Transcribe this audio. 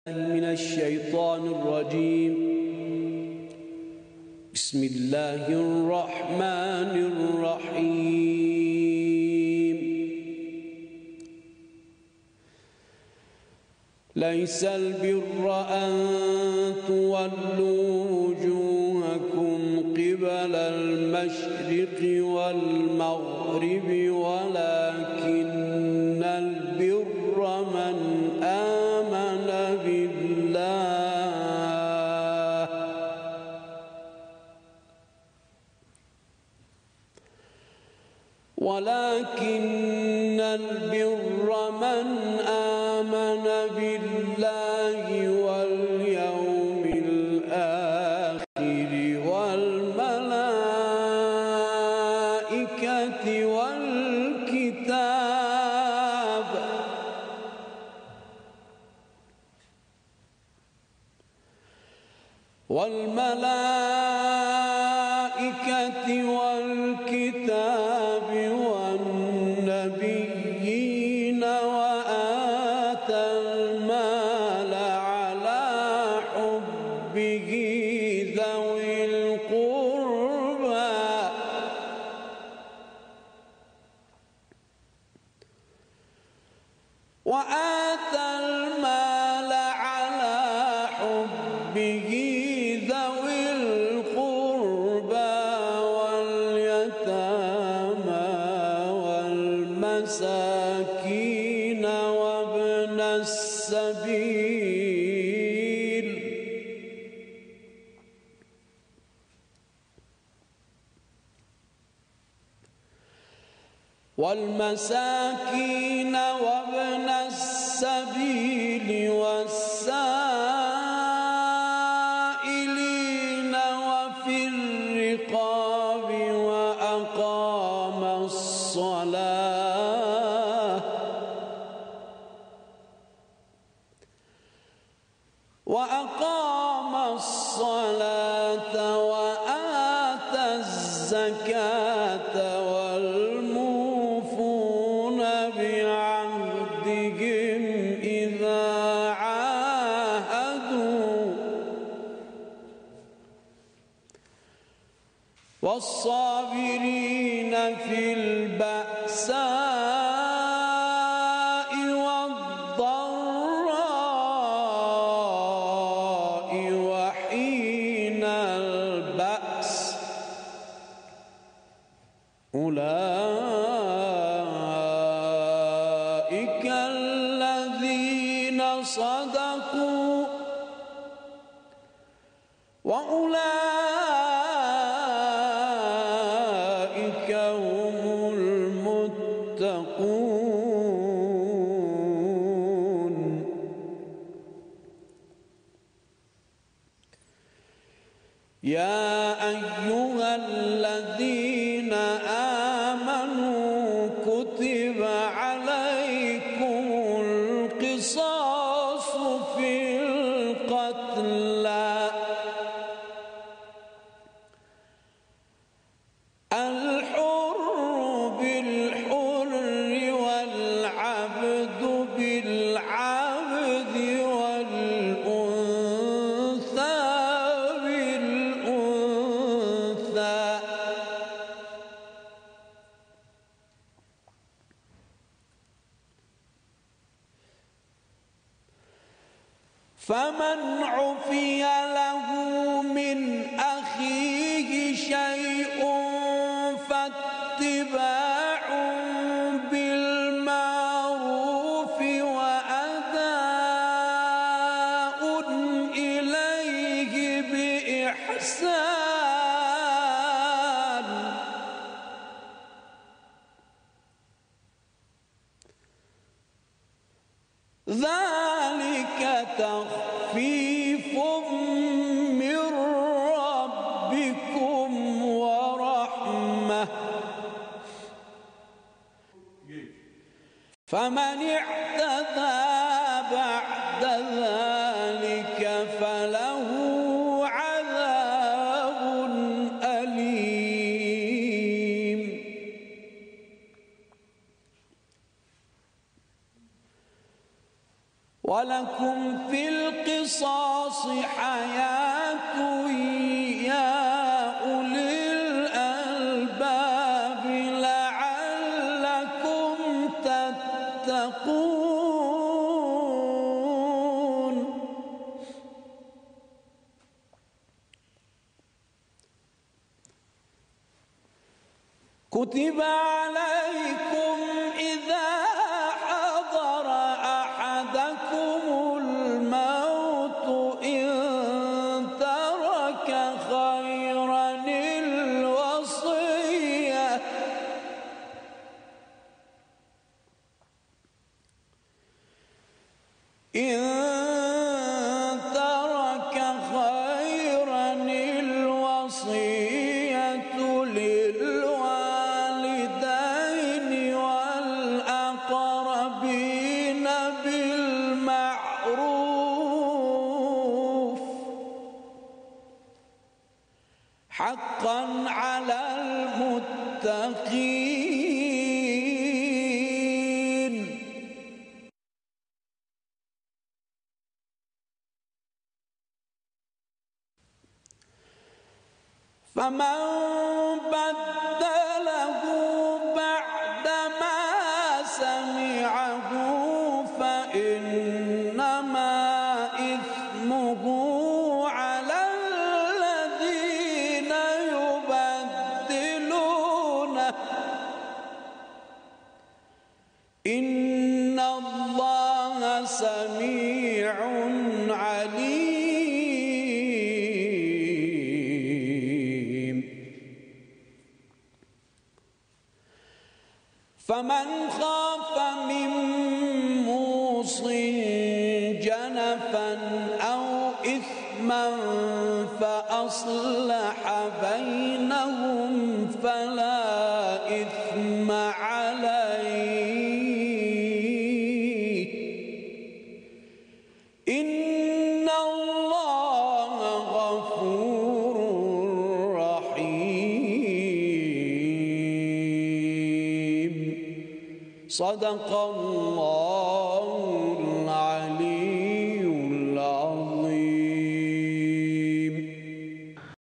من الشيطان الرجيم. بسم الله الرحمن الرحيم. ليس البر أن تولوا وجوهكم قبل المشرق والمغرب ولكن البر من آمن بالله واليوم الآخر والملائكة والكتاب والنبيين وآتى المال على حبه ذوي القربى واليتامى والمساكين وابن السبيل والسائلين وفي الرقاب وأقام الصلاة وآتى الزكاة والموفون بعهدهم إذا عاهدوا والصابرين في البأساء والضراء وحين البأس أولئك الذين صدقوا وأولئك هم المتقون. يا أيها الذين آمنوا كتب عليكم القصاص في القتلى الحر بالحر والعبد بالعبد والأنثى بالأنثى فمن عفي له من أخيه شيء فاتباع بالمعروف وأداء إليه بإحسان ذلك تخفيف من ربكم ورحمة فمن اعتدى بعد ذلك فله عذاب أليم. ولكم في القصاص حياة يا أولي الألباب لعلكم تتقون. كتب عليكم إذا حضر أحدكم الموت إن ترك خيرا الوصية للوالدين والأقربين بالمعروف حقا على المتقين. فمن بدله بعدما سمعه فإنما إثمه على الذين يبدلونه إن الله سميع عليم. فمن خاف من موص جنفا أو إثما فأصلح بينهم فلا إثم عليه إن الله غفور رحيم. صدق الله